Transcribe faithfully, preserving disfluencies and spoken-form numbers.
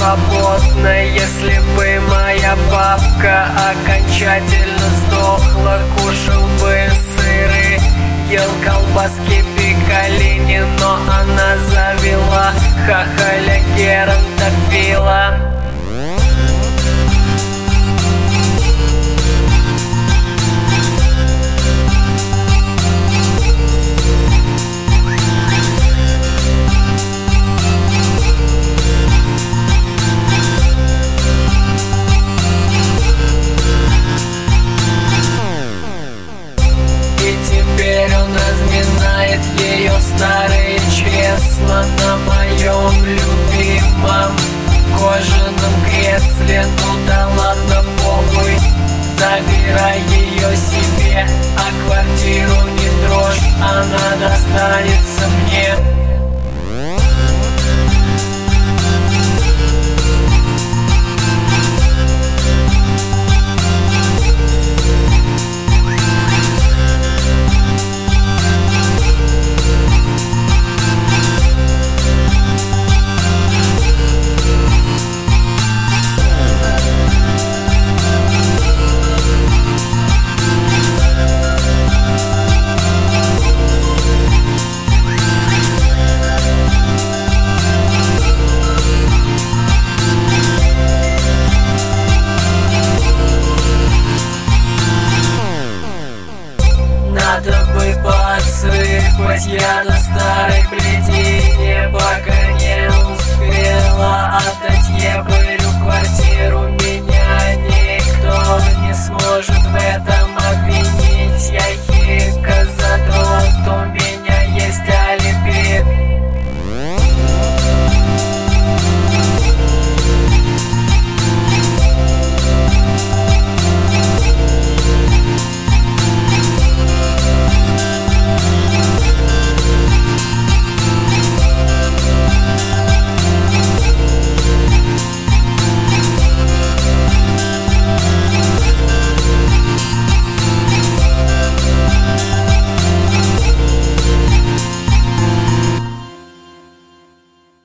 свободна. Если бы моя бабка окончательно сдохла, кушал бы сыры, ел колбаски пикалини, но она завела хахаля геронтофила. Теперь он разминает ее старые чресла на моем любимом кожаном кресле. Ну да ладно, похуй, забирай ее себе, а квартиру не трожь, она достанется